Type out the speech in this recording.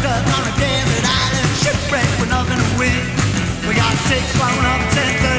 stuck on a desert island, shipwrecked with nothing to win. We got 6 1 up 10.